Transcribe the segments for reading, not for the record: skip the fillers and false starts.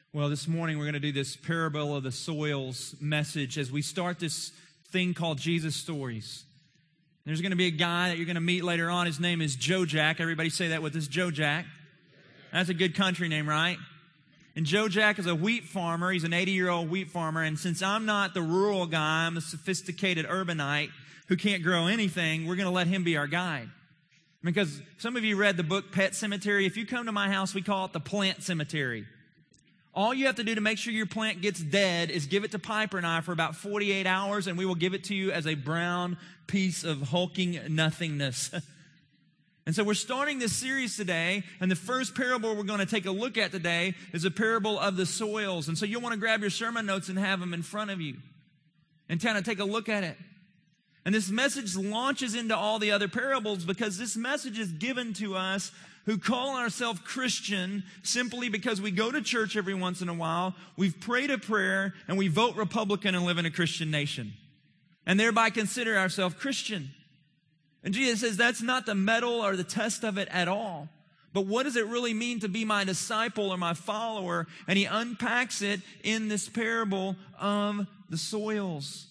Well, this morning we're going to do this parable of the soils message as we start this thing called Jesus Stories. There's going to be a guy that you're going to meet later on. His name is Joe Jack. Everybody say that with us, Joe Jack. That's a good country name, right? And Joe Jack is a wheat farmer. He's an 80-year-old wheat farmer. And since I'm not the rural guy, I'm the sophisticated urbanite who can't grow anything, we're going to let him be our guide. Because some of you read the book Pet Cemetery. If you come to my house, we call it the plant cemetery. All you have to do to make sure your plant gets dead is give it to Piper and I for about 48 hours, and we will give it to you as a brown piece of hulking nothingness. And so we're starting this series today, and the first parable we're going to take a look at today is a parable of the soils. And so you'll want to grab your sermon notes and have them in front of you and kind of take a look at it. And this message launches into all the other parables because this message is given to us who call ourselves Christian simply because we go to church every once in a while, we've prayed a prayer, and we vote Republican and live in a Christian nation. And thereby consider ourselves Christian. And Jesus says that's not the medal or the test of it at all. But what does it really mean to be my disciple or my follower? And he unpacks it in this parable of the soils.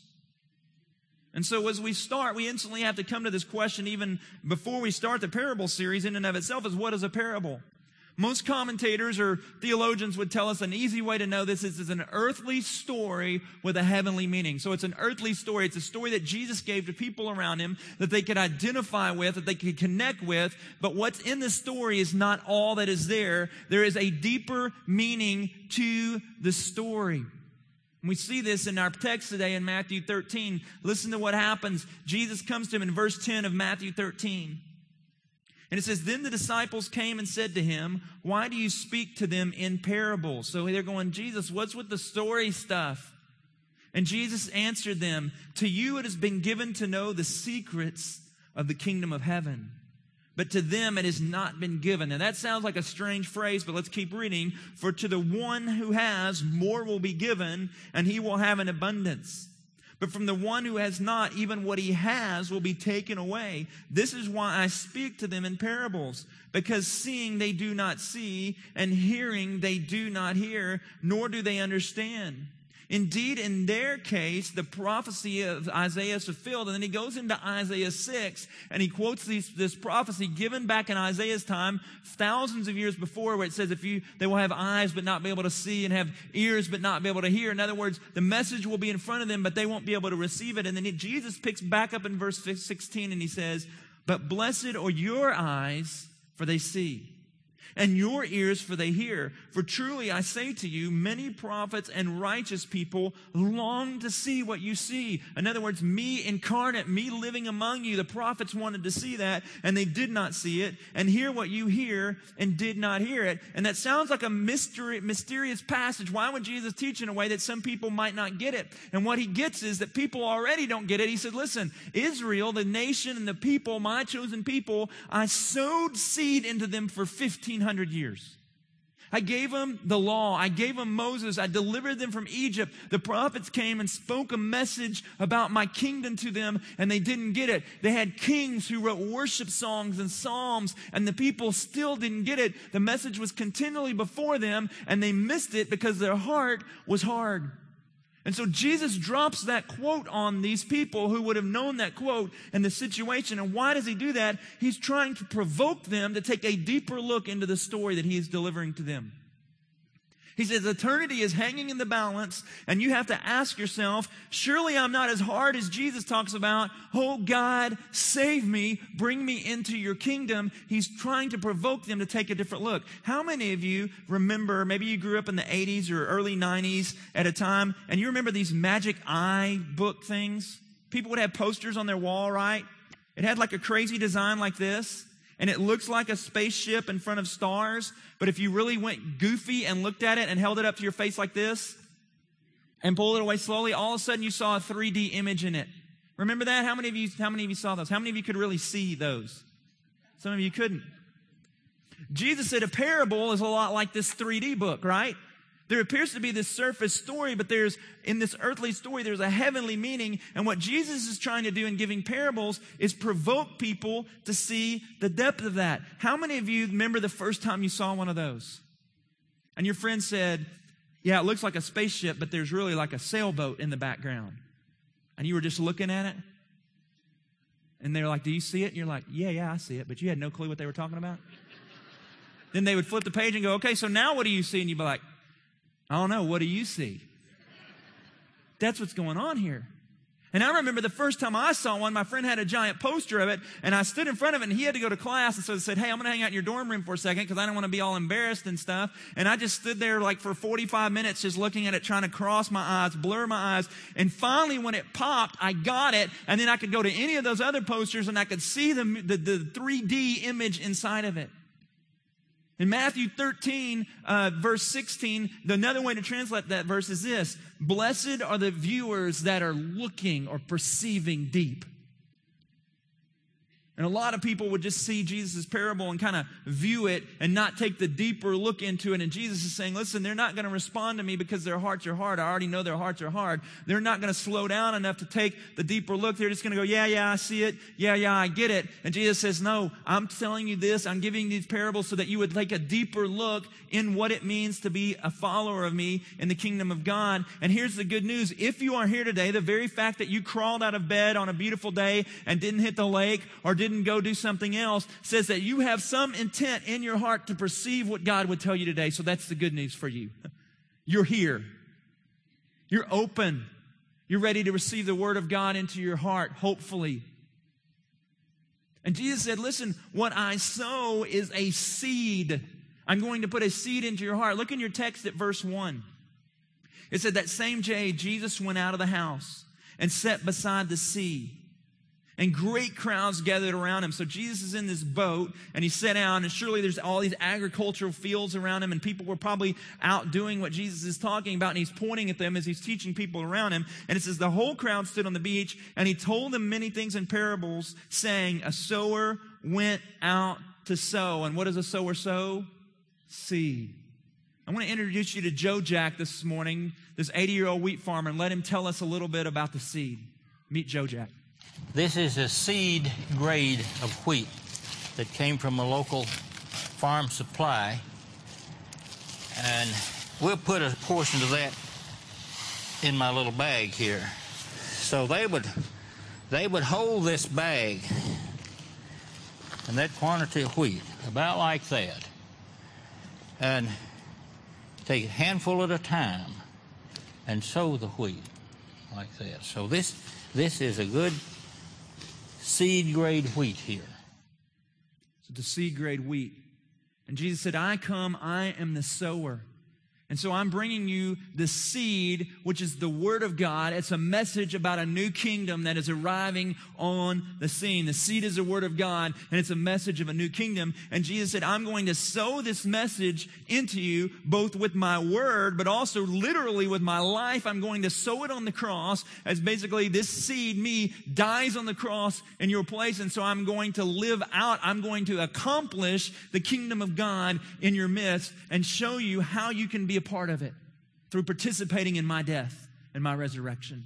And so as we start, we instantly have to come to this question even before we start the parable series in and of itself is, what is a parable? Most commentators or theologians would tell us an easy way to know this is an earthly story with a heavenly meaning. So it's an earthly story. It's a story that Jesus gave to people around him that they could identify with, that they could connect with. But what's in the story is not all that is there. There is a deeper meaning to the story. We see this in our text today in Matthew 13. Listen to what happens. Jesus comes to him in verse 10 of Matthew 13. And it says, "Then the disciples came and said to him, 'Why do you speak to them in parables?'" So they're going, "Jesus, what's with the story stuff?" And Jesus answered them, "To you it has been given to know the secrets of the kingdom of heaven. But to them it has not been given." Now that sounds like a strange phrase, but let's keep reading. "For to the one who has, more will be given, and he will have an abundance. But from the one who has not, even what he has will be taken away. This is why I speak to them in parables. Because seeing they do not see, and hearing they do not hear, nor do they understand. Indeed, in their case, the prophecy of Isaiah is fulfilled." And then he goes into Isaiah 6, and he quotes this prophecy given back in Isaiah's time, thousands of years before, where it says, they will have eyes but not be able to see, and have ears but not be able to hear. In other words, the message will be in front of them, but they won't be able to receive it. And then Jesus picks back up in verse 16, and he says, "But blessed are your eyes, for they see, and your ears, for they hear. For truly I say to you, many prophets and righteous people long to see what you see." In other words, me incarnate, me living among you. The prophets wanted to see that, and they did not see it. "And hear what you hear, and did not hear it." And that sounds like a mysterious passage. Why would Jesus teach in a way that some people might not get it? And what he gets is that people already don't get it. He said, listen, Israel, the nation and the people, my chosen people, I sowed seed into them for 1,500 years. I gave them the law. I gave them Moses. I delivered them from Egypt. The prophets came and spoke a message about my kingdom to them, and they didn't get it. They had kings who wrote worship songs and psalms, and the people still didn't get it. The message was continually before them, and they missed it because their heart was hard. And so Jesus drops that quote on these people who would have known that quote and the situation. And why does he do that? He's trying to provoke them to take a deeper look into the story that he is delivering to them. He says eternity is hanging in the balance, and you have to ask yourself, surely I'm not as hard as Jesus talks about. Oh God, save me, bring me into your kingdom. He's trying to provoke them to take a different look. How many of you remember, maybe you grew up in the 80s or early 90s at a time, and you remember these magic eye book things? People would have posters on their wall, right? It had like a crazy design like this. And it looks like a spaceship in front of stars. But if you really went goofy and looked at it and held it up to your face like this and pulled it away slowly, all of a sudden you saw a 3D image in it. Remember that? How many of you saw those? How many of you could really see those? Some of you couldn't. Jesus said a parable is a lot like this 3D book, right? There appears to be this surface story, but in this earthly story, there's a heavenly meaning. And what Jesus is trying to do in giving parables is provoke people to see the depth of that. How many of you remember the first time you saw one of those? And your friend said, Yeah, it looks like a spaceship, but there's really like a sailboat in the background. And you were just looking at it. And they're like, do you see it? And you're like, yeah, I see it. But you had no clue what they were talking about. Then they would flip the page and go, okay, so now what do you see? And you'd be like, I don't know, what do you see? That's what's going on here. And I remember the first time I saw one, my friend had a giant poster of it, and I stood in front of it, and he had to go to class, and so he said, hey, I'm going to hang out in your dorm room for a second because I don't want to be all embarrassed and stuff. And I just stood there like for 45 minutes just looking at it, trying to cross my eyes, blur my eyes. And finally, when it popped, I got it, and then I could go to any of those other posters, and I could see the 3D image inside of it. In Matthew 13, verse 16, another way to translate that verse is this: blessed are the viewers that are looking or perceiving deep. And a lot of people would just see Jesus' parable and kind of view it and not take the deeper look into it. And Jesus is saying, listen, they're not going to respond to me because their hearts are hard. I already know their hearts are hard. They're not going to slow down enough to take the deeper look. They're just going to go, yeah, I see it. Yeah, I get it. And Jesus says, no, I'm telling you this. I'm giving you these parables so that you would take a deeper look in what it means to be a follower of me in the kingdom of God. And here's the good news. If you are here today, the very fact that you crawled out of bed on a beautiful day and didn't hit the lake or didn't go do something else says that you have some intent in your heart to perceive what God would tell you today. So that's the good news for you. You're here. You're open. You're ready to receive the word of God into your heart, hopefully. And Jesus said, listen, what I sow is a seed. I'm going to put a seed into your heart. Look in your text at verse 1. It said, that same day, Jesus went out of the house and sat beside the sea. And great crowds gathered around him. So Jesus is in this boat, and he sat down, and surely there's all these agricultural fields around him, and people were probably out doing what Jesus is talking about, and he's pointing at them as he's teaching people around him. And it says, the whole crowd stood on the beach, and he told them many things in parables, saying, a sower went out to sow. And what does a sower sow? Seed. I want to introduce you to Joe Jack this morning, this 80-year-old wheat farmer, and let him tell us a little bit about the seed. Meet Joe Jack. This is a seed grade of wheat that came from a local farm supply, and we'll put a portion of that in my little bag here. So they would hold this bag and that quantity of wheat, about like that, and take a handful at a time and sow the wheat like that. So this is a good seed grade wheat here. So the seed grade wheat. And Jesus said, I am the sower. And so I'm bringing you the seed, which is the Word of God. It's a message about a new kingdom that is arriving on the scene. The seed is the Word of God, and it's a message of a new kingdom. And Jesus said, I'm going to sow this message into you, both with my Word, but also literally with my life. I'm going to sow it on the cross, as basically this seed, me, dies on the cross in your place. And so I'm going to live out, I'm going to accomplish the kingdom of God in your midst and show you how you can be a part of it through participating in my death and my resurrection.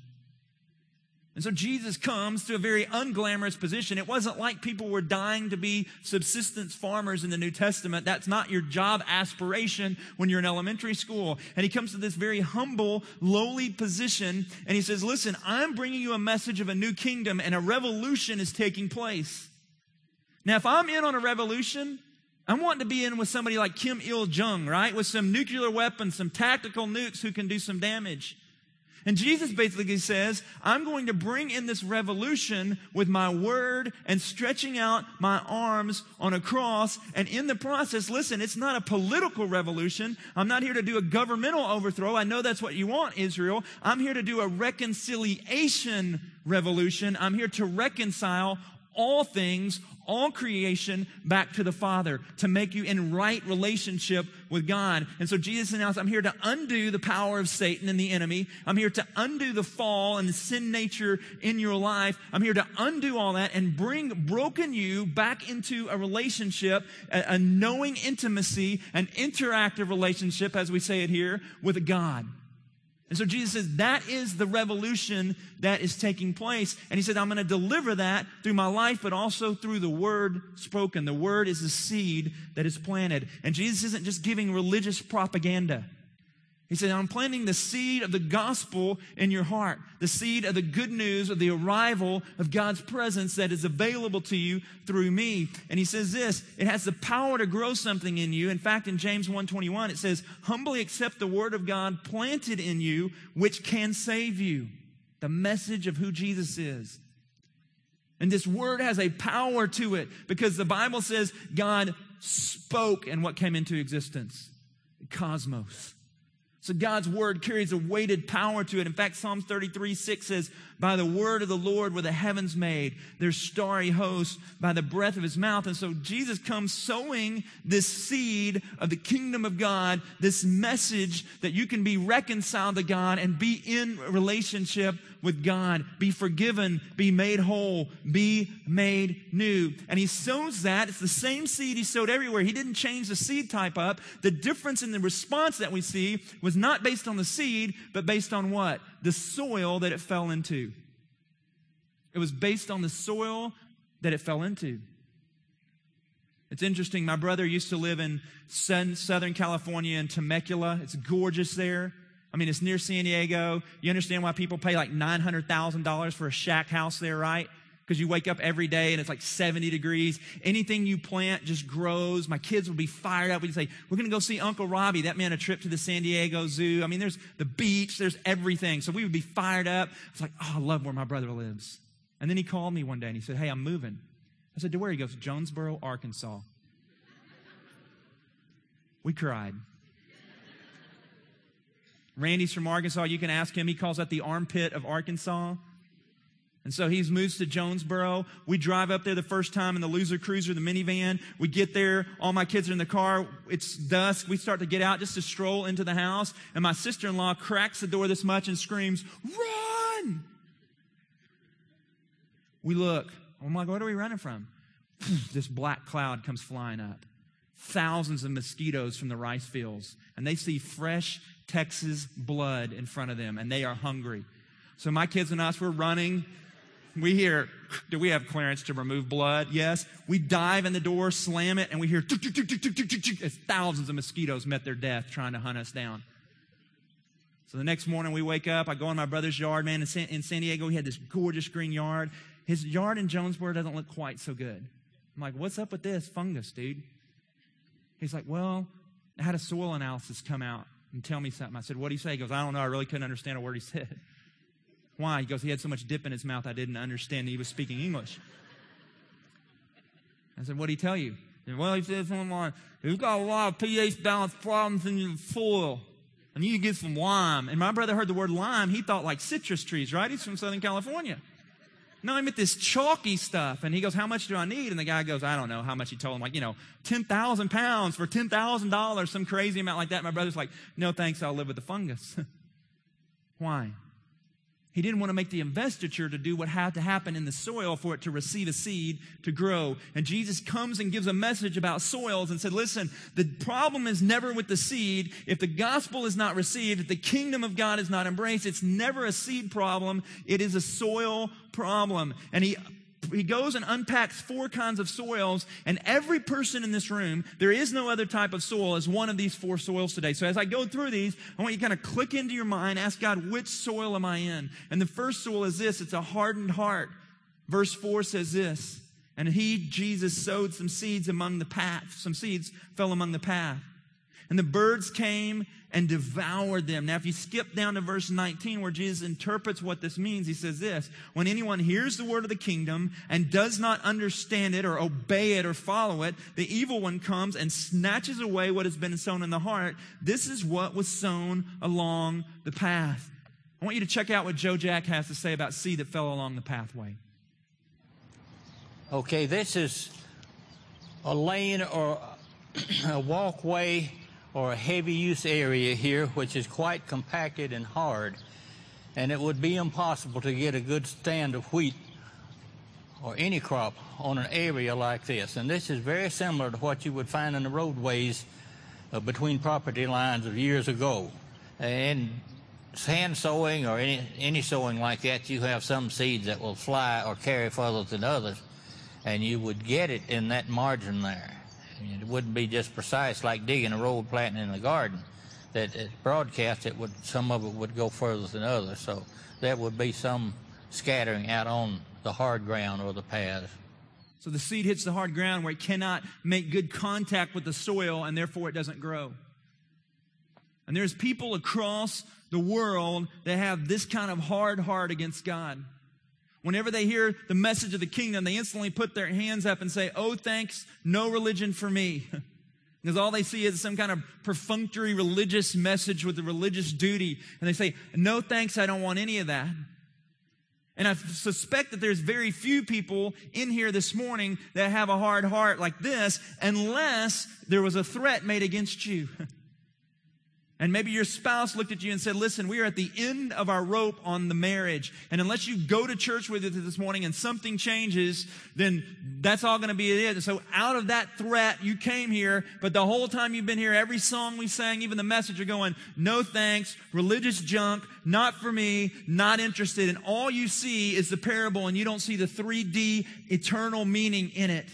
And so Jesus comes to a very unglamorous position. It wasn't like people were dying to be subsistence farmers in the New Testament. That's not your job aspiration when you're in elementary school. And he comes to this very humble, lowly position, and he says, listen, I'm bringing you a message of a new kingdom, and a revolution is taking place. Now, if I'm in on a revolution, I'm wanting to be in with somebody like Kim Il-jung, right? With some nuclear weapons, some tactical nukes who can do some damage. And Jesus basically says, I'm going to bring in this revolution with my word and stretching out my arms on a cross. And in the process, listen, it's not a political revolution. I'm not here to do a governmental overthrow. I know that's what you want, Israel. I'm here to do a reconciliation revolution. I'm here to reconcile all things, all creation back to the Father, to make you in right relationship with God. And so Jesus announced, I'm here to undo the power of Satan and the enemy. I'm here to undo the fall and the sin nature in your life. I'm here to undo all that and bring broken you back into a relationship, a knowing intimacy, an interactive relationship, as we say it here, with God. And so Jesus says, that is the revolution that is taking place. And he said, I'm going to deliver that through my life, but also through the word spoken. The word is the seed that is planted. And Jesus isn't just giving religious propaganda. He said, I'm planting the seed of the gospel in your heart, the seed of the good news of the arrival of God's presence that is available to you through me. And he says this, it has the power to grow something in you. In fact, in James 1:21, it says, humbly accept the word of God planted in you, which can save you. The message of who Jesus is. And this word has a power to it because the Bible says God spoke and what came into existence? The cosmos. So God's word carries a weighted power to it. In fact, Psalms 33:6 says, by the word of the Lord were the heavens made, their starry hosts by the breath of his mouth. And so Jesus comes sowing this seed of the kingdom of God, this message that you can be reconciled to God and be in relationship with God, be forgiven, be made whole, be made new. And he sows that. It's the same seed he sowed everywhere. He didn't change the seed type up. The difference in the response that we see was not based on the seed, but based on what? The soil that it fell into. It was based on the soil that it fell into. It's interesting. My brother used to live in Southern California in Temecula. It's gorgeous there. I mean, it's near San Diego. You understand why people pay like $900,000 for a shack house there, right? Because you wake up every day and it's like 70 degrees. Anything you plant just grows. My kids will be fired up. We'd say, we're going to go see Uncle Robbie. That meant a trip to the San Diego Zoo. I mean, there's the beach. There's everything. So we would be fired up. It's like, oh, I love where my brother lives. And then he called me one day and he said, hey, I'm moving. I said, to where? He goes, Jonesboro, Arkansas. We cried. Randy's from Arkansas. You can ask him. He calls that the armpit of Arkansas. And so he's moved to Jonesboro. We drive up there the first time in the Loser Cruiser, the minivan. We get there. All my kids are in the car. It's dusk. We start to get out just to stroll into the house. And my sister-in-law cracks the door this much and screams, run! We look. I'm like, what are we running from? This black cloud comes flying up. Thousands of mosquitoes from the rice fields. And they see fresh Texas blood in front of them. And they are hungry. So my kids and us, we're running. We hear, do we have clearance to remove blood? Yes. We dive in the door, slam it, and we hear, as thousands of mosquitoes met their death trying to hunt us down. So the next morning we wake up. I go in my brother's yard, man. In San Diego, he had this gorgeous green yard. His yard in Jonesboro doesn't look quite so good. I'm like, what's up with this fungus, dude? He's like, well, I had a soil analysis come out and tell me something. I said, what did he say? He goes, I don't know. I really couldn't understand a word he said. Why? He goes, he had so much dip in his mouth I didn't understand he was speaking English. I said, what did he tell you? He said, well, he said something like, you've got a lot of pH balance problems in your soil. And you get some lime. And my brother heard the word lime. He thought like citrus trees, right? He's from Southern California. No, he meant this chalky stuff. And he goes, how much do I need? And the guy goes, I don't know how much. He told him, like, 10,000 pounds for $10,000, some crazy amount like that. My brother's like, no, thanks, I'll live with the fungus. Why? He didn't want to make the investiture to do what had to happen in the soil for it to receive a seed to grow. And Jesus comes and gives a message about soils and said, listen, the problem is never with the seed. If the gospel is not received, if the kingdom of God is not embraced, it's never a seed problem. It is a soil problem. And he goes and unpacks 4 kinds of soils, and every person in this room, there is no other type of soil as one of these 4 soils today. So as I go through these, I want you to kind of click into your mind, ask God, which soil am I in? And the first soil is this, it's a hardened heart. Verse 4 says this, and he, Jesus, sowed some seeds among the path. Some seeds fell among the path. And the birds came and devoured them. Now, if you skip down to verse 19 where Jesus interprets what this means, he says this, when anyone hears the word of the kingdom and does not understand it or obey it or follow it, the evil one comes and snatches away what has been sown in the heart. This is what was sown along the path. I want you to check out what Joe Jack has to say about seed that fell along the pathway. Okay, this is a lane or a walkway or a heavy use area here, which is quite compacted and hard. And it would be impossible to get a good stand of wheat or any crop on an area like this. And this is very similar to what you would find in the roadways between property lines of years ago. And hand sowing or any sowing like that, you have some seeds that will fly or carry further than others, and you would get it in that margin there. It wouldn't be just precise like digging a road, planting in the garden. that it broadcast, some of it would go further than others. So there would be some scattering out on the hard ground or the paths. So the seed hits the hard ground where it cannot make good contact with the soil, and therefore it doesn't grow. And there's people across the world that have this kind of hard heart against God. Whenever they hear the message of the kingdom, they instantly put their hands up and say, "Oh, thanks, no religion for me." Because all they see is some kind of perfunctory religious message with a religious duty. And they say, "No thanks, I don't want any of that." And I suspect that there's very few people in here this morning that have a hard heart like this, unless there was a threat made against you. And maybe your spouse looked at you and said, "Listen, we are at the end of our rope on the marriage. And unless you go to church with it this morning and something changes, then that's all going to be it." And so out of that threat, you came here. But the whole time you've been here, every song we sang, even the message, you're going, "No thanks, religious junk, not for me, not interested." And all you see is the parable, and you don't see the 3D eternal meaning in it.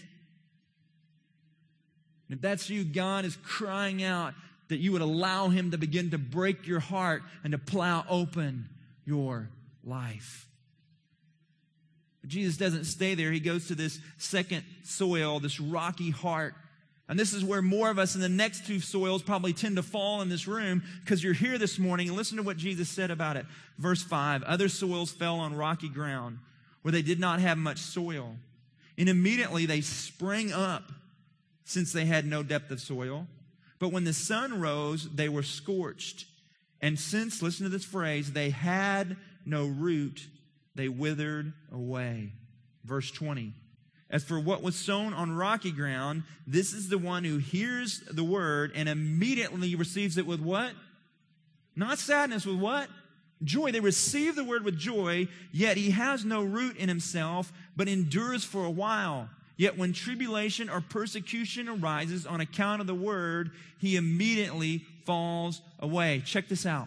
And if that's you, God is crying out that you would allow Him to begin to break your heart and to plow open your life. But Jesus doesn't stay there. He goes to this second soil, this rocky heart. And this is where more of us in the next two soils probably tend to fall in this room, because you're here this morning. And listen to what Jesus said about it. Verse 5, "Other soils fell on rocky ground where they did not have much soil. And immediately they sprang up, since they had no depth of soil. But when the sun rose, they were scorched. And since," listen to this phrase, "they had no root, they withered away." Verse 20. "As for what was sown on rocky ground, this is the one who hears the word and immediately receives it with" what? Not sadness, with what? Joy. They receive the word with joy, yet he has no root in himself, but endures for a while. Yet when tribulation or persecution arises on account of the word, he immediately falls away." Check this out.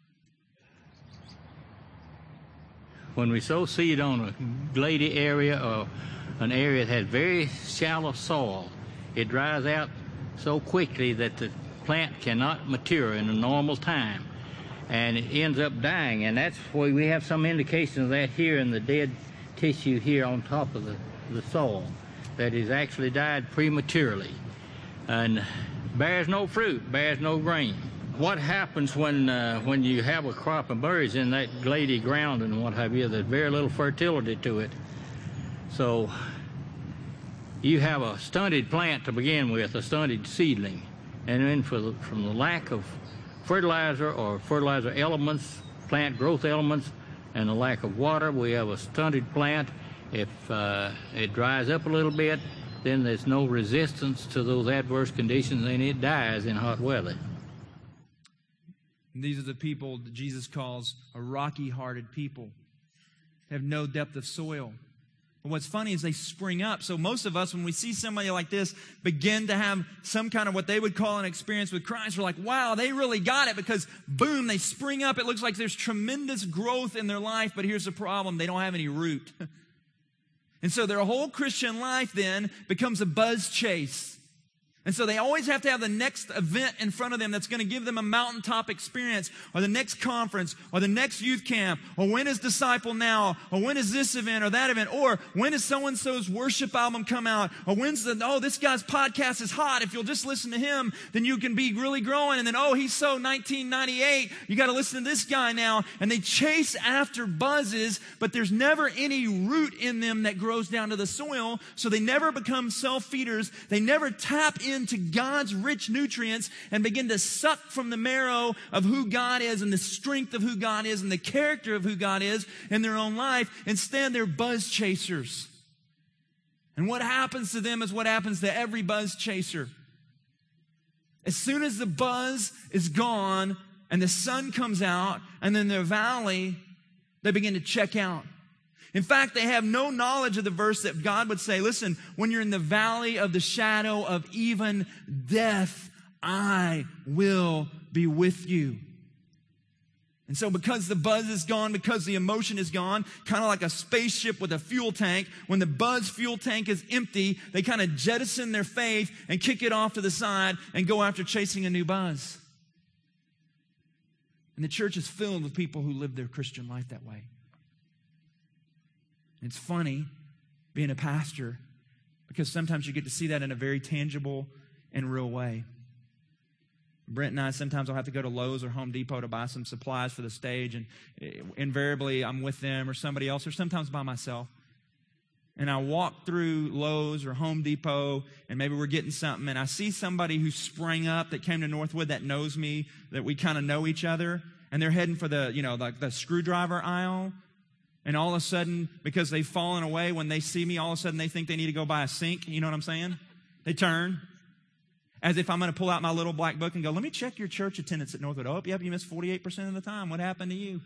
When we sow seed on a glady area or an area that has very shallow soil, it dries out so quickly that the plant cannot mature in a normal time, and it ends up dying. And that's why we have some indication of that here in the dead tissue here on top of the soil, that is actually died prematurely and bears no fruit, bears no grain. What happens when you have a crop of berries in that glady ground and what have you? There's very little fertility to it. So you have a stunted plant to begin with, a stunted seedling. And then from the lack of fertilizer or fertilizer elements, plant growth elements, and the lack of water, we have a stunted plant. If it dries up a little bit, then there's no resistance to those adverse conditions, and it dies in hot weather. And these are the people that Jesus calls a rocky-hearted people. They have no depth of soil. But what's funny is they spring up. So most of us, when we see somebody like this begin to have some kind of what they would call an experience with Christ, we're like, wow, they really got it, because boom, they spring up. It looks like there's tremendous growth in their life, but here's the problem. They don't have any root. And so their whole Christian life then becomes a buzz chase. And so they always have to have the next event in front of them that's going to give them a mountaintop experience, or the next conference, or the next youth camp, or when is Disciple Now, or when is this event or that event, or when is so-and-so's worship album come out, or when's this guy's podcast is hot. If you'll just listen to him, then you can be really growing. And then, he's so 1998. You got to listen to this guy now. And they chase after buzzes, but there's never any root in them that grows down to the soil. So they never become self-feeders. They never tap into God's rich nutrients and begin to suck from the marrow of who God is and the strength of who God is and the character of who God is in their own life. Instead, they're buzz chasers. And what happens to them is what happens to every buzz chaser. As soon as the buzz is gone and the sun comes out and then their valley, they begin to check out. In fact, they have no knowledge of the verse that God would say, listen, when you're in the valley of the shadow of even death, I will be with you. And so because the buzz is gone, because the emotion is gone, kind of like a spaceship with a fuel tank, when the buzz fuel tank is empty, they kind of jettison their faith and kick it off to the side and go after chasing a new buzz. And the church is filled with people who live their Christian life that way. It's funny being a pastor because sometimes you get to see that in a very tangible and real way. Brent and I, sometimes I'll have to go to Lowe's or Home Depot to buy some supplies for the stage, and invariably I'm with them or somebody else, or sometimes by myself. And I walk through Lowe's or Home Depot, and maybe we're getting something, and I see somebody who sprang up that came to Northwood that knows me, that we kind of know each other, and they're heading for the screwdriver aisle. And all of a sudden, because they've fallen away, when they see me, all of a sudden they think they need to go buy a sink. You know what I'm saying? They turn. As if I'm going to pull out my little black book and go, let me check your church attendance at Northwood. Oh, yep, you missed 48% of the time. What happened to you?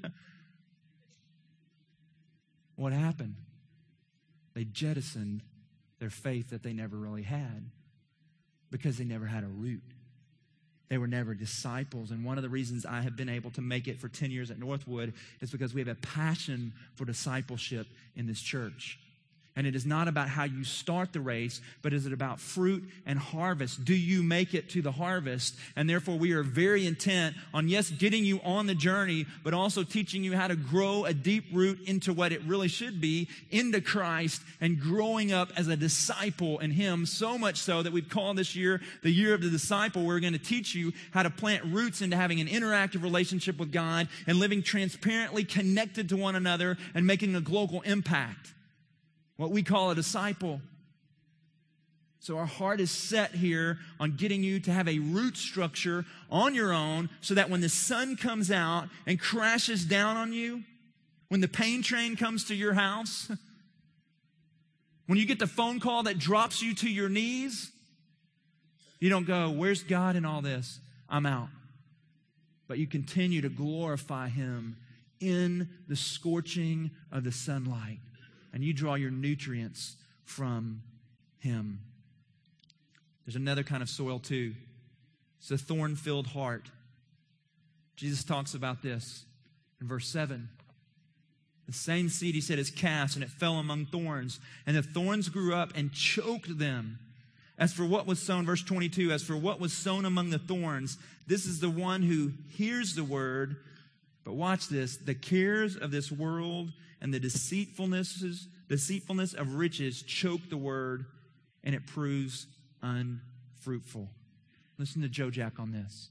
What happened? They jettisoned their faith that they never really had because they never had a root. They were never disciples. And one of the reasons I have been able to make it for 10 years at Northwood is because we have a passion for discipleship in this church. And it is not about how you start the race, but is it about fruit and harvest? Do you make it to the harvest? And therefore, we are very intent on, yes, getting you on the journey, but also teaching you how to grow a deep root into what it really should be, into Christ, and growing up as a disciple in Him, so much so that we've called this year the Year of the Disciple. We're going to teach you how to plant roots into having an interactive relationship with God and living transparently connected to one another and making a global impact. What we call a disciple. So our heart is set here on getting you to have a root structure on your own so that when the sun comes out and crashes down on you, when the pain train comes to your house, when you get the phone call that drops you to your knees, you don't go, where's God in all this? I'm out. But you continue to glorify Him in the scorching of the sunlight. And you draw your nutrients from Him. There's another kind of soil too. It's a thorn-filled heart. Jesus talks about this in verse 7. The same seed, He said, is cast, and it fell among thorns. And the thorns grew up and choked them. As for what was sown, verse 22, as for what was sown among the thorns, this is the one who hears the word. But watch this, the cares of this world and the deceitfulness of riches choke the word, and it proves unfruitful. Listen to Joe Jack on this.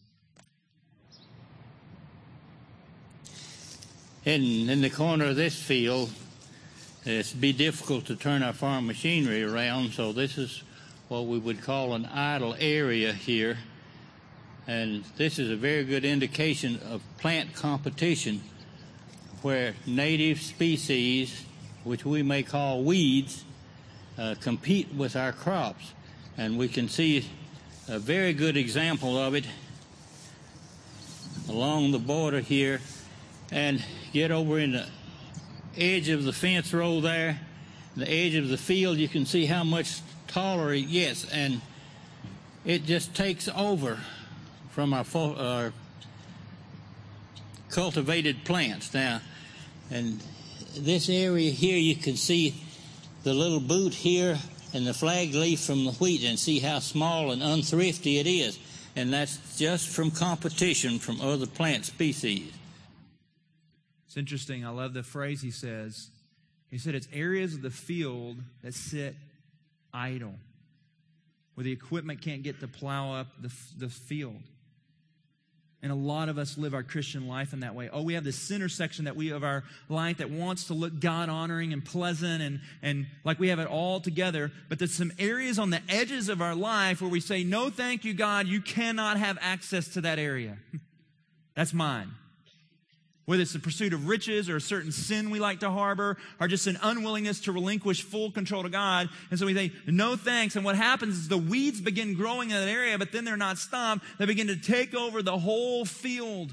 In the corner of this field, it'd be difficult to turn our farm machinery around, so this is what we would call an idle area here. And this is a very good indication of plant competition, where native species, which we may call weeds, compete with our crops. And we can see a very good example of it along the border here, and get over in the edge of the fence row there, the edge of the field. You can see how much taller it gets, and it just takes over from our cultivated plants. Now, and this area here, you can see the little boot here and the flag leaf from the wheat, and see how small and unthrifty it is. And that's just from competition from other plant species. It's interesting. I love the phrase he says. He said it's areas of the field that sit idle, where the equipment can't get to plow up the field. And a lot of us live our Christian life in that way. Oh, we have this center section of our life that wants to look God-honoring and pleasant and like we have it all together. But there's some areas on the edges of our life where we say, no, thank you, God. You cannot have access to that area. That's mine. Whether it's the pursuit of riches or a certain sin we like to harbor or just an unwillingness to relinquish full control to God. And so we say, no thanks. And what happens is the weeds begin growing in that area, but then they're not stopped. They begin to take over the whole field.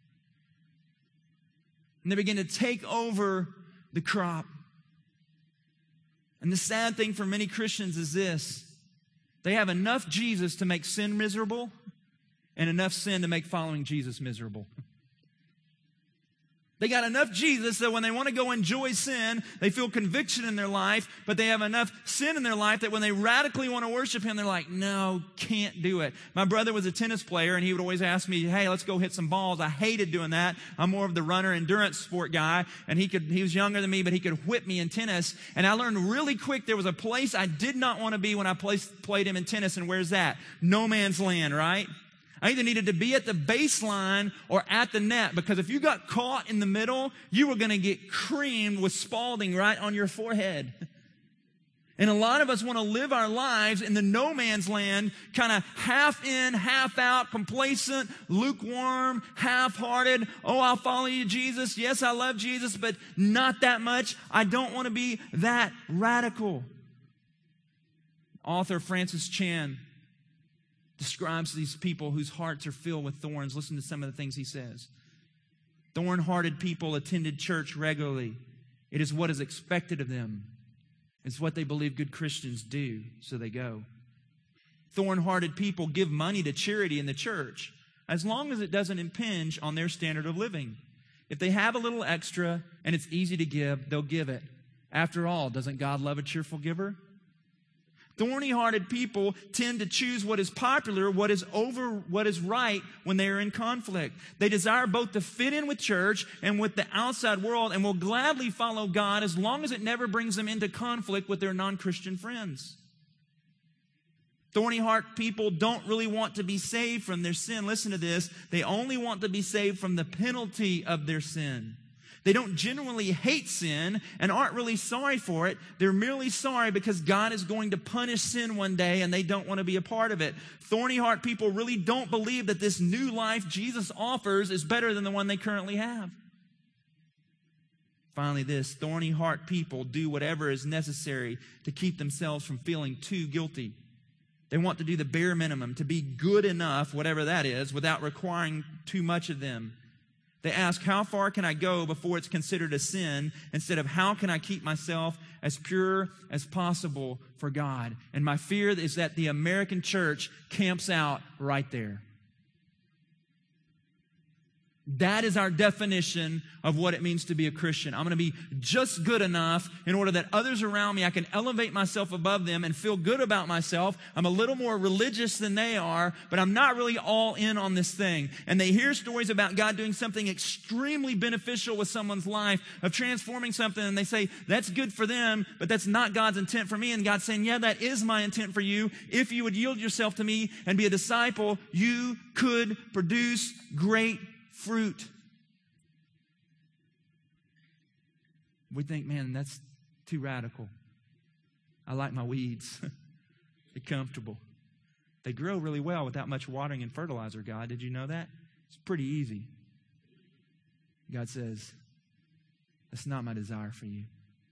And they begin to take over the crop. And the sad thing for many Christians is this. They have enough Jesus to make sin miserable and enough sin to make following Jesus miserable. They got enough Jesus that when they want to go enjoy sin, they feel conviction in their life, but they have enough sin in their life that when they radically want to worship Him, they're like, no, can't do it. My brother was a tennis player, and he would always ask me, hey, let's go hit some balls. I hated doing that. I'm more of the runner, endurance sport guy, and he was younger than me, but he could whip me in tennis. And I learned really quick there was a place I did not want to be when I played him in tennis, and where's that? No man's land, right? I either needed to be at the baseline or at the net, because if you got caught in the middle, you were going to get creamed with Spalding right on your forehead. And a lot of us want to live our lives in the no man's land, kind of half in, half out, complacent, lukewarm, half-hearted. Oh, I'll follow you, Jesus. Yes, I love Jesus, but not that much. I don't want to be that radical. Author Francis Chan describes these people whose hearts are filled with thorns. Listen to some of the things he says. Thorn-hearted people attended church regularly. It is what is expected of them. It's what they believe good Christians do, so they go. Thorn-hearted people give money to charity in the church, as long as it doesn't impinge on their standard of living. If they have a little extra and it's easy to give, they'll give it. After all, doesn't God love a cheerful giver? Thorny-hearted people tend to choose what is popular, what is right when they are in conflict. They desire both to fit in with church and with the outside world, and will gladly follow God as long as it never brings them into conflict with their non-Christian friends. Thorny-hearted people don't really want to be saved from their sin. Listen to this. They only want to be saved from the penalty of their sin. They don't genuinely hate sin and aren't really sorry for it. They're merely sorry because God is going to punish sin one day and they don't want to be a part of it. Thorny heart people really don't believe that this new life Jesus offers is better than the one they currently have. Finally, this, thorny heart people do whatever is necessary to keep themselves from feeling too guilty. They want to do the bare minimum, to be good enough, whatever that is, without requiring too much of them. They ask, how far can I go before it's considered a sin, instead of how can I keep myself as pure as possible for God? And my fear is that the American church camps out right there. That is our definition of what it means to be a Christian. I'm going to be just good enough in order that others around me, I can elevate myself above them and feel good about myself. I'm a little more religious than they are, but I'm not really all in on this thing. And they hear stories about God doing something extremely beneficial with someone's life, of transforming something, and they say, that's good for them, but that's not God's intent for me. And God's saying, yeah, that is my intent for you. If you would yield yourself to me and be a disciple, you could produce great fruit. We think, man, that's too radical. I like my weeds. They're comfortable. They grow really well without much watering and fertilizer, God. Did you know that? It's pretty easy. God says, that's not my desire for you.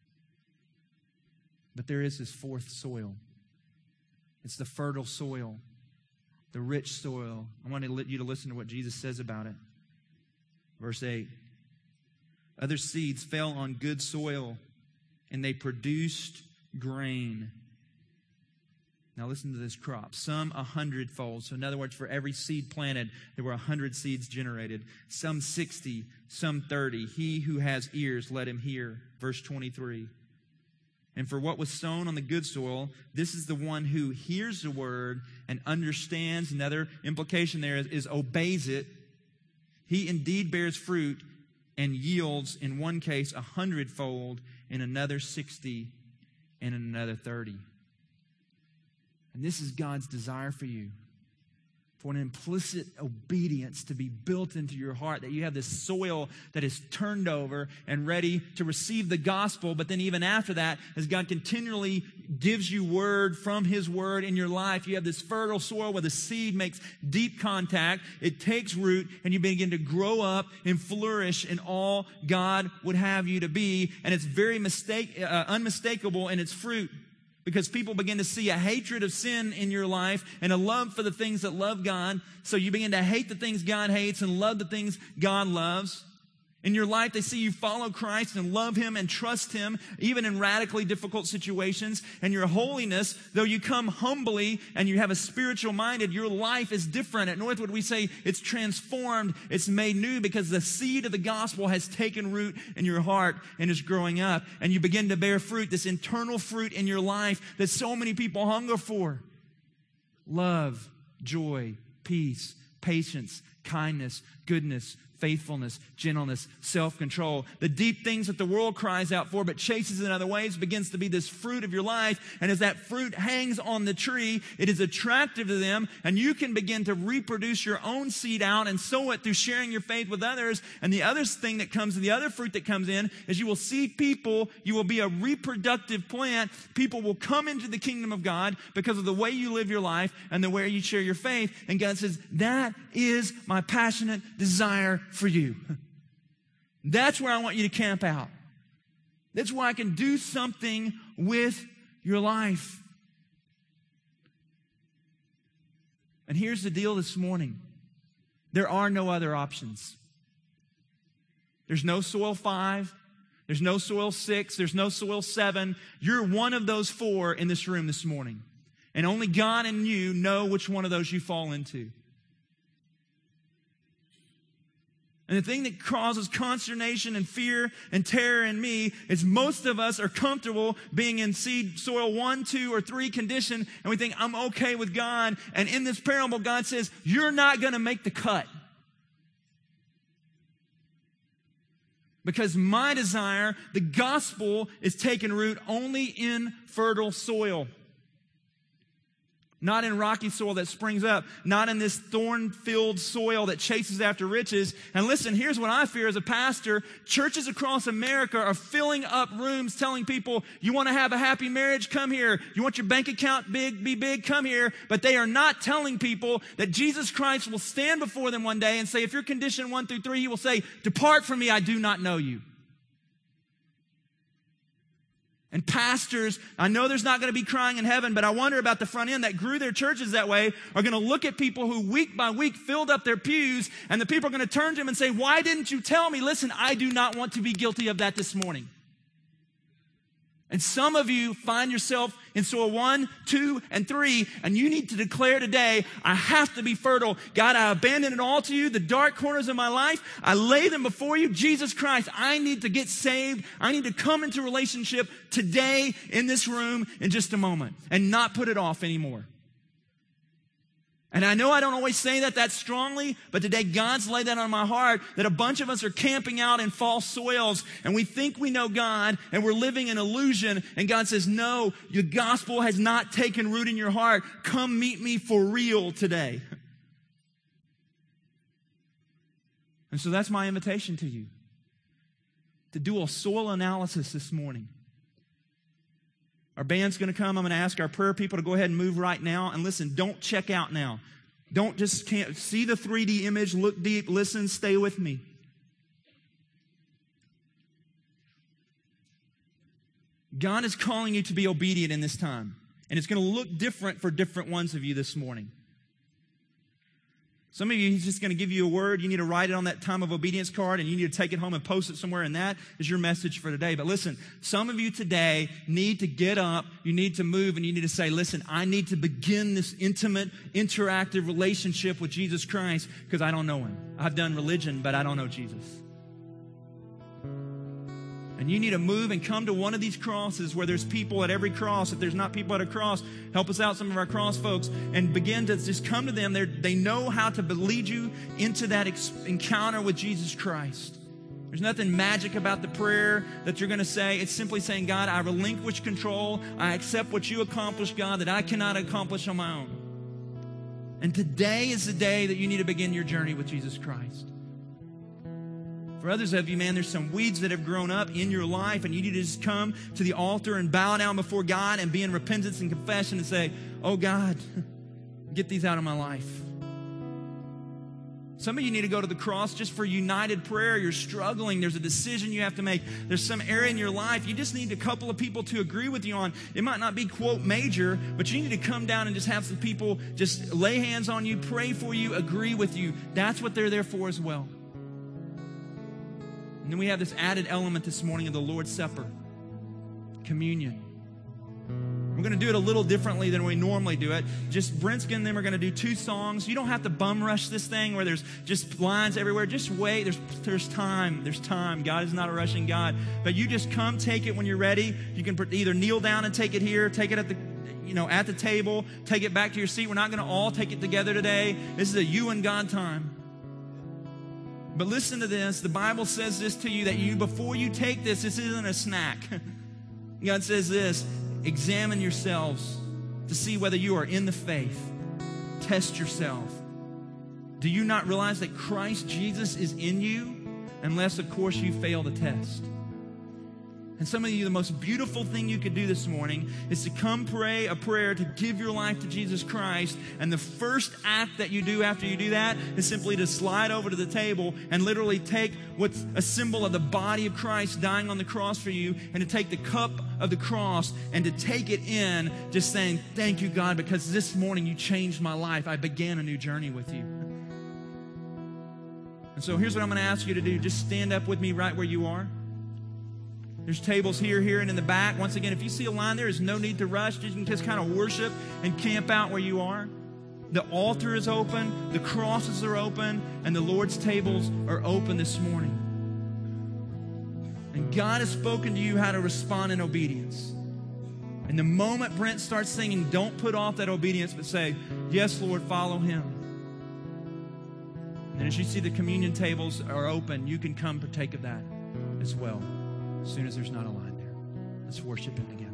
But there is this fourth soil. It's the fertile soil, the rich soil. I want you to listen to what Jesus says about it. Verse 8, other seeds fell on good soil, and they produced grain. Now listen to this crop. Some 100-fold. So in other words, for every seed planted, there were 100 seeds generated. Some 60, some 30. He who has ears, let him hear. Verse 23. And for what was sown on the good soil, this is the one who hears the word and understands. Another implication there is obeys it. He indeed bears fruit and yields, in one case, 100-fold, in another 60, and in another 30. And this is God's desire for you, for an implicit obedience to be built into your heart, that you have this soil that is turned over and ready to receive the gospel. But then even after that, as God continually gives you word from His word in your life, you have this fertile soil where the seed makes deep contact, it takes root, and you begin to grow up and flourish in all God would have you to be. And it's very unmistakable in its fruit. Because people begin to see a hatred of sin in your life and a love for the things that love God. So you begin to hate the things God hates and love the things God loves. In your life, they see you follow Christ and love Him and trust Him, even in radically difficult situations. And your holiness, though you come humbly and you have a spiritual minded, your life is different. At Northwood, we say it's transformed, it's made new because the seed of the gospel has taken root in your heart and is growing up. And you begin to bear fruit, this internal fruit in your life that so many people hunger for. Love, joy, peace, patience, kindness, goodness, faithfulness, gentleness, self-control. The deep things that the world cries out for but chases in other ways begins to be this fruit of your life. And as that fruit hangs on the tree, it is attractive to them, and you can begin to reproduce your own seed out and sow it through sharing your faith with others. And the other thing that comes, the other fruit that comes in is you will see people, you will be a reproductive plant. People will come into the kingdom of God because of the way you live your life and the way you share your faith. And God says, that is my passionate desire for you. That's where I want you to camp out. That's where I can do something with your life. And here's the deal this morning. There are no other options. There's no soil 5. There's no soil 6. There's no soil 7. You're one of those 4 in this room this morning. And only God and you know which one of those you fall into. And the thing that causes consternation and fear and terror in me is most of us are comfortable being in seed soil 1, 2, or 3 condition, and we think, I'm okay with God. And in this parable, God says, you're not going to make the cut. Because my desire, the gospel, is taking root only in fertile soil. Not in rocky soil that springs up. Not in this thorn-filled soil that chases after riches. And listen, here's what I fear as a pastor. Churches across America are filling up rooms telling people, you want to have a happy marriage? Come here. You want your bank account be big? Come here. But they are not telling people that Jesus Christ will stand before them one day and say, if you're condition 1 through 3, He will say, depart from me, I do not know you. And pastors, I know there's not going to be crying in heaven, but I wonder about the front end that grew their churches that way are going to look at people who week by week filled up their pews, and the people are going to turn to them and say, why didn't you tell me? Listen, I do not want to be guilty of that this morning. And some of you find yourself in soil 1, 2, and 3, and you need to declare today, I have to be fertile. God, I abandon it all to you, the dark corners of my life. I lay them before you. Jesus Christ, I need to get saved. I need to come into relationship today in this room in just a moment and not put it off anymore. And I know I don't always say that strongly, but today God's laid that on my heart that a bunch of us are camping out in false soils and we think we know God and we're living in illusion. And God says, no, the gospel has not taken root in your heart. Come meet me for real today. And so that's my invitation to you, to do a soil analysis this morning. Our band's going to come. I'm going to ask our prayer people to go ahead and move right now. And listen, don't check out now. Don't just see the 3D image, look deep, listen, stay with me. God is calling you to be obedient in this time. And it's going to look different for different ones of you this morning. Some of you, He's just going to give you a word. You need to write it on that time of obedience card, and you need to take it home and post it somewhere, and that is your message for today. But listen, some of you today need to get up, you need to move, and you need to say, listen, I need to begin this intimate, interactive relationship with Jesus Christ because I don't know Him. I've done religion, but I don't know Jesus. And you need to move and come to one of these crosses where there's people at every cross. If there's not people at a cross, help us out, some of our cross folks, and begin to just come to them. They know how to lead you into that encounter with Jesus Christ. There's nothing magic about the prayer that you're going to say. It's simply saying, God, I relinquish control. I accept what you accomplished, God, that I cannot accomplish on my own. And today is the day that you need to begin your journey with Jesus Christ. For others of you, man, there's some weeds that have grown up in your life, and you need to just come to the altar and bow down before God and be in repentance and confession and say, oh God, get these out of my life. Some of you need to go to the cross just for united prayer. You're struggling. There's a decision you have to make. There's some area in your life you just need a couple of people to agree with you on. It might not be, quote, major, but you need to come down and just have some people just lay hands on you, pray for you, agree with you. That's what they're there for as well. And then we have this added element this morning of the Lord's Supper, communion. We're going to do it a little differently than we normally do it. Just Brent's and them are going to do 2 songs. You don't have to bum rush this thing where there's just lines everywhere. Just wait. There's time. There's time. God is not a rushing God. But you just come, take it when you're ready. You can either kneel down and take it here, take it at the table, take it back to your seat. We're not going to all take it together today. This is a you and God time. But listen to this. The Bible says this to you, that before you take this isn't a snack. God says this: examine yourselves to see whether you are in the faith. Test yourself. Do you not realize that Christ Jesus is in you? Unless, of course, you fail the test. And some of you, the most beautiful thing you could do this morning is to come pray a prayer to give your life to Jesus Christ. And the first act that you do after you do that is simply to slide over to the table and literally take what's a symbol of the body of Christ dying on the cross for you, and to take the cup of the cross and to take it in, just saying, thank you, God, because this morning you changed my life. I began a new journey with you. And so here's what I'm going to ask you to do. Just stand up with me right where you are. There's tables here, and in the back. Once again, if you see a line, there is no need to rush. You can just kind of worship and camp out where you are. The altar is open, the crosses are open, and the Lord's tables are open this morning. And God has spoken to you how to respond in obedience. And the moment Brent starts singing, don't put off that obedience, but say, yes, Lord, follow him. And as you see the communion tables are open, you can come partake of that as well, as soon as there's not a line there. Let's worship him together.